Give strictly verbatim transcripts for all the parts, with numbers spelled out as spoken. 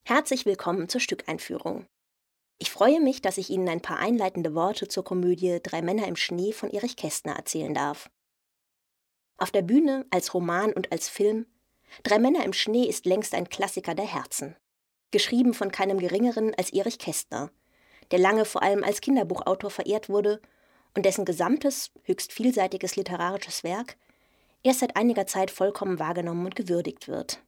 Herzlich willkommen zur Stückeinführung. Ich freue mich, dass ich Ihnen ein paar einleitende Worte zur Komödie Drei Männer im Schnee von Erich Kästner erzählen darf. Auf der Bühne, als Roman und als Film, Drei Männer im Schnee ist längst ein Klassiker der Herzen. Geschrieben von keinem Geringeren als Erich Kästner, der lange vor allem als Kinderbuchautor verehrt wurde und dessen gesamtes, höchst vielseitiges literarisches Werk erst seit einiger Zeit vollkommen wahrgenommen und gewürdigt wird.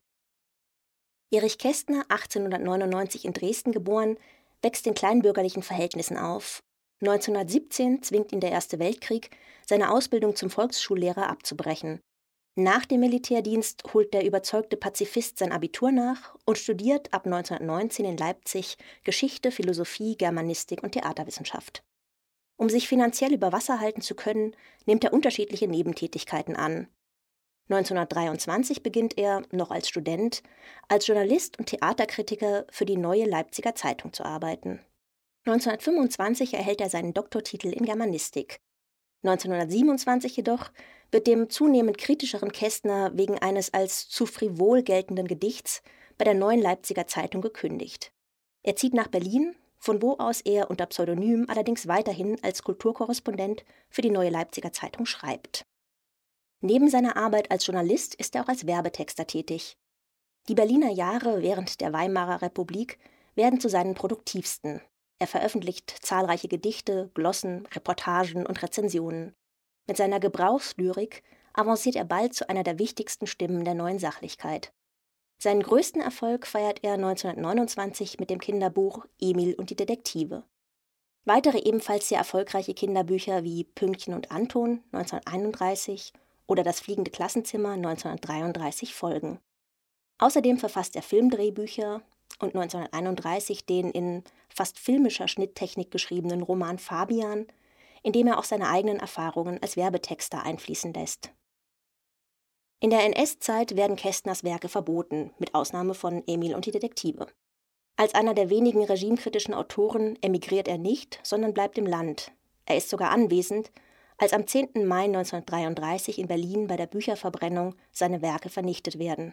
Erich Kästner, achtzehnhundertneunundneunzig in Dresden geboren, wächst in kleinbürgerlichen Verhältnissen auf. neunzehnhundertsiebzehn zwingt ihn der Erste Weltkrieg, seine Ausbildung zum Volksschullehrer abzubrechen. Nach dem Militärdienst holt der überzeugte Pazifist sein Abitur nach und studiert ab neunzehnhundertneunzehn in Leipzig Geschichte, Philosophie, Germanistik und Theaterwissenschaft. Um sich finanziell über Wasser halten zu können, nimmt er unterschiedliche Nebentätigkeiten an. neunzehnhundertdreiundzwanzig beginnt er, noch als Student, als Journalist und Theaterkritiker für die Neue Leipziger Zeitung zu arbeiten. neunzehnhundertfünfundzwanzig erhält er seinen Doktortitel in Germanistik. neunzehnhundertsiebenundzwanzig jedoch wird dem zunehmend kritischeren Kästner wegen eines als zu frivol geltenden Gedichts bei der Neuen Leipziger Zeitung gekündigt. Er zieht nach Berlin, von wo aus er unter Pseudonym allerdings weiterhin als Kulturkorrespondent für die Neue Leipziger Zeitung schreibt. Neben seiner Arbeit als Journalist ist er auch als Werbetexter tätig. Die Berliner Jahre während der Weimarer Republik werden zu seinen produktivsten. Er veröffentlicht zahlreiche Gedichte, Glossen, Reportagen und Rezensionen. Mit seiner Gebrauchslyrik avanciert er bald zu einer der wichtigsten Stimmen der neuen Sachlichkeit. Seinen größten Erfolg feiert er neunzehnhundertneunundzwanzig mit dem Kinderbuch Emil und die Detektive. Weitere ebenfalls sehr erfolgreiche Kinderbücher wie Pünktchen und Anton neunzehnhunderteinunddreißig oder Das fliegende Klassenzimmer neunzehnhundertdreiunddreißig folgen. Außerdem verfasst er Filmdrehbücher und neunzehnhunderteinunddreißig den in fast filmischer Schnitttechnik geschriebenen Roman Fabian, in dem er auch seine eigenen Erfahrungen als Werbetexter einfließen lässt. In der N S-Zeit werden Kästners Werke verboten, mit Ausnahme von Emil und die Detektive. Als einer der wenigen regimekritischen Autoren emigriert er nicht, sondern bleibt im Land. Er ist sogar anwesend, als am zehnten Mai neunzehnhundertdreiunddreißig in Berlin bei der Bücherverbrennung seine Werke vernichtet werden.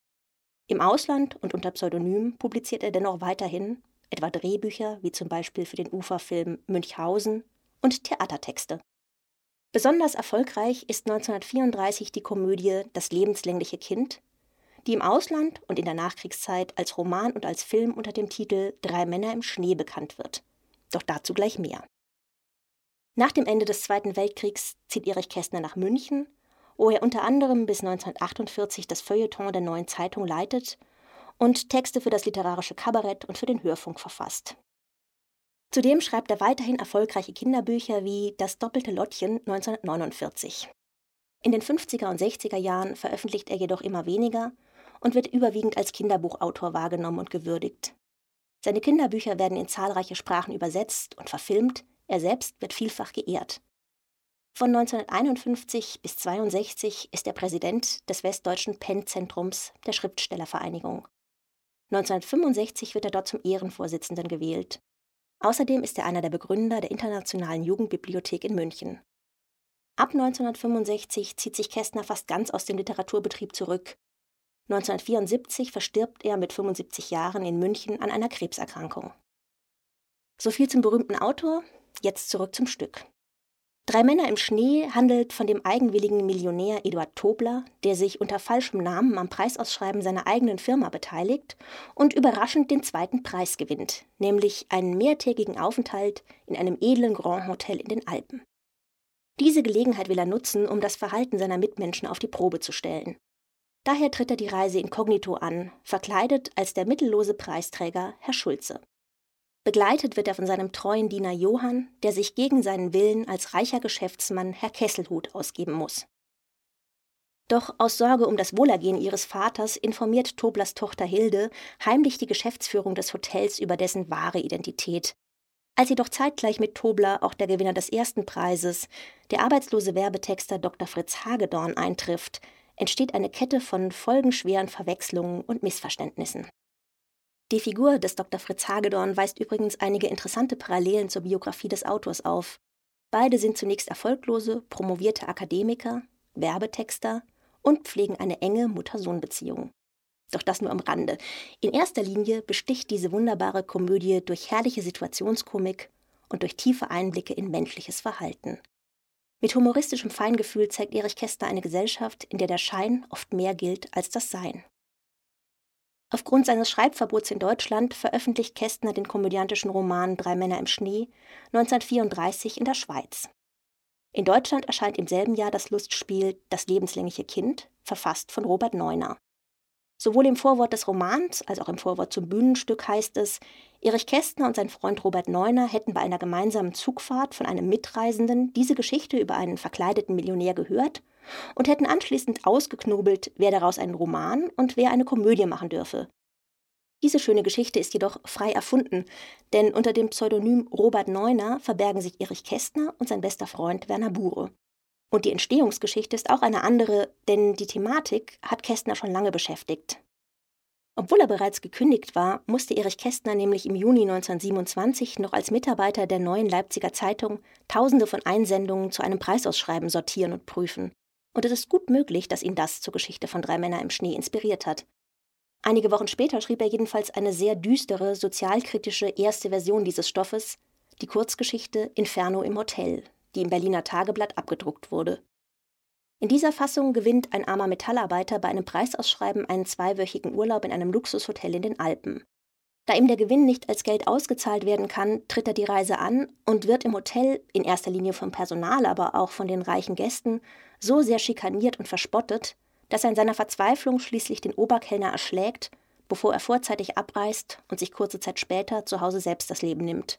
Im Ausland und unter Pseudonym publiziert er dennoch weiterhin, etwa Drehbücher wie zum Beispiel für den Uferfilm Münchhausen und Theatertexte. Besonders erfolgreich ist neunzehnhundertvierunddreißig die Komödie Das lebenslängliche Kind, die im Ausland und in der Nachkriegszeit als Roman und als Film unter dem Titel Drei Männer im Schnee bekannt wird. Doch dazu gleich mehr. Nach dem Ende des Zweiten Weltkriegs zieht Erich Kästner nach München, wo er unter anderem bis neunzehnhundertachtundvierzig das Feuilleton der Neuen Zeitung leitet und Texte für das literarische Kabarett und für den Hörfunk verfasst. Zudem schreibt er weiterhin erfolgreiche Kinderbücher wie Das doppelte Lottchen neunzehnhundertneunundvierzig. In den fünfziger und sechziger Jahren veröffentlicht er jedoch immer weniger und wird überwiegend als Kinderbuchautor wahrgenommen und gewürdigt. Seine Kinderbücher werden in zahlreiche Sprachen übersetzt und verfilmt, er selbst wird vielfach geehrt. Von neunzehnhunderteinundfünfzig bis zweiundsechzig ist er Präsident des Westdeutschen Pen-Zentrums der Schriftstellervereinigung. neunzehnhundertfünfundsechzig wird er dort zum Ehrenvorsitzenden gewählt. Außerdem ist er einer der Begründer der Internationalen Jugendbibliothek in München. Ab neunzehnhundertfünfundsechzig zieht sich Kästner fast ganz aus dem Literaturbetrieb zurück. neunzehnhundertvierundsiebzig verstirbt er mit fünfundsiebzig Jahren in München an einer Krebserkrankung. So viel zum berühmten Autor, jetzt zurück zum Stück. Drei Männer im Schnee handelt von dem eigenwilligen Millionär Eduard Tobler, der sich unter falschem Namen am Preisausschreiben seiner eigenen Firma beteiligt und überraschend den zweiten Preis gewinnt, nämlich einen mehrtägigen Aufenthalt in einem edlen Grand Hotel in den Alpen. Diese Gelegenheit will er nutzen, um das Verhalten seiner Mitmenschen auf die Probe zu stellen. Daher tritt er die Reise inkognito an, verkleidet als der mittellose Preisträger Herr Schulze. Begleitet wird er von seinem treuen Diener Johann, der sich gegen seinen Willen als reicher Geschäftsmann Herr Kesselhut ausgeben muss. Doch aus Sorge um das Wohlergehen ihres Vaters informiert Toblers Tochter Hilde heimlich die Geschäftsführung des Hotels über dessen wahre Identität. Als jedoch zeitgleich mit Tobler auch der Gewinner des ersten Preises, der arbeitslose Werbetexter Doktor Fritz Hagedorn, eintrifft, entsteht eine Kette von folgenschweren Verwechslungen und Missverständnissen. Die Figur des Doktor Fritz Hagedorn weist übrigens einige interessante Parallelen zur Biografie des Autors auf. Beide sind zunächst erfolglose, promovierte Akademiker, Werbetexter und pflegen eine enge Mutter-Sohn-Beziehung. Doch das nur am Rande. In erster Linie besticht diese wunderbare Komödie durch herrliche Situationskomik und durch tiefe Einblicke in menschliches Verhalten. Mit humoristischem Feingefühl zeigt Erich Kästner eine Gesellschaft, in der der Schein oft mehr gilt als das Sein. Aufgrund seines Schreibverbots in Deutschland veröffentlicht Kästner den komödiantischen Roman Drei Männer im Schnee neunzehnhundertvierunddreißig in der Schweiz. In Deutschland erscheint im selben Jahr das Lustspiel Das lebenslängliche Kind, verfasst von Robert Neuner. Sowohl im Vorwort des Romans als auch im Vorwort zum Bühnenstück heißt es, Erich Kästner und sein Freund Robert Neuner hätten bei einer gemeinsamen Zugfahrt von einem Mitreisenden diese Geschichte über einen verkleideten Millionär gehört und hätten anschließend ausgeknobelt, wer daraus einen Roman und wer eine Komödie machen dürfe. Diese schöne Geschichte ist jedoch frei erfunden, denn unter dem Pseudonym Robert Neuner verbergen sich Erich Kästner und sein bester Freund Werner Bure. Und die Entstehungsgeschichte ist auch eine andere, denn die Thematik hat Kästner schon lange beschäftigt. Obwohl er bereits gekündigt war, musste Erich Kästner nämlich im Juni neunzehnhundertsiebenundzwanzig noch als Mitarbeiter der Neuen Leipziger Zeitung Tausende von Einsendungen zu einem Preisausschreiben sortieren und prüfen. Und es ist gut möglich, dass ihn das zur Geschichte von Drei Männer im Schnee inspiriert hat. Einige Wochen später schrieb er jedenfalls eine sehr düstere, sozialkritische erste Version dieses Stoffes, die Kurzgeschichte Inferno im Hotel, die im Berliner Tageblatt abgedruckt wurde. In dieser Fassung gewinnt ein armer Metallarbeiter bei einem Preisausschreiben einen zweiwöchigen Urlaub in einem Luxushotel in den Alpen. Da ihm der Gewinn nicht als Geld ausgezahlt werden kann, tritt er die Reise an und wird im Hotel, in erster Linie vom Personal, aber auch von den reichen Gästen, so sehr schikaniert und verspottet, dass er in seiner Verzweiflung schließlich den Oberkellner erschlägt, bevor er vorzeitig abreist und sich kurze Zeit später zu Hause selbst das Leben nimmt.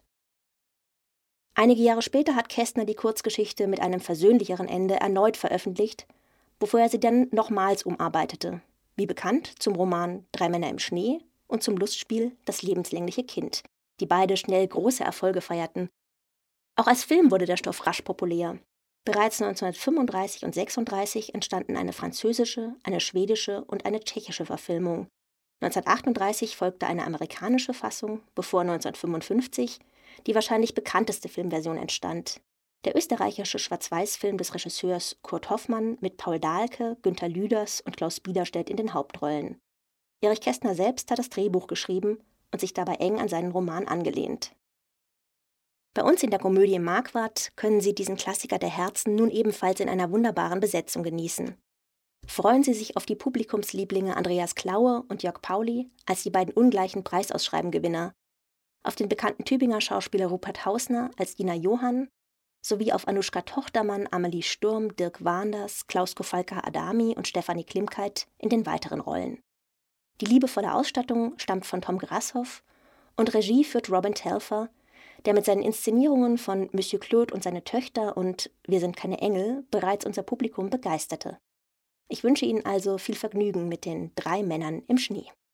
Einige Jahre später hat Kästner die Kurzgeschichte mit einem versöhnlicheren Ende erneut veröffentlicht, bevor er sie dann nochmals umarbeitete, wie bekannt zum Roman Drei Männer im Schnee und zum Lustspiel Das lebenslängliche Kind, die beide schnell große Erfolge feierten. Auch als Film wurde der Stoff rasch populär. Bereits neunzehnhundertfünfunddreißig und sechsunddreißig entstanden eine französische, eine schwedische und eine tschechische Verfilmung. neunzehnhundertachtunddreißig folgte eine amerikanische Fassung, bevor neunzehnhundertfünfundfünfzig die wahrscheinlich bekannteste Filmversion entstand. Der österreichische Schwarz-Weiß-Film des Regisseurs Kurt Hoffmann mit Paul Dahlke, Günter Lüders und Klaus Biederstedt in den Hauptrollen. Erich Kästner selbst hat das Drehbuch geschrieben und sich dabei eng an seinen Roman angelehnt. Bei uns in der Komödie Marquardt können Sie diesen Klassiker der Herzen nun ebenfalls in einer wunderbaren Besetzung genießen. Freuen Sie sich auf die Publikumslieblinge Andreas Klaue und Jörg Pauli als die beiden ungleichen Preisausschreibengewinner, auf den bekannten Tübinger Schauspieler Rupert Hausner als Dina Johann, sowie auf Anuschka Tochtermann, Amelie Sturm, Dirk Wanders, Klaus Kofalka-Adami und Stefanie Klimkeit in den weiteren Rollen. Die liebevolle Ausstattung stammt von Tom Grashoff und Regie führt Robin Telfer, der mit seinen Inszenierungen von Monsieur Claude und seine Töchter und Wir sind keine Engel bereits unser Publikum begeisterte. Ich wünsche Ihnen also viel Vergnügen mit den Drei Männern im Schnee.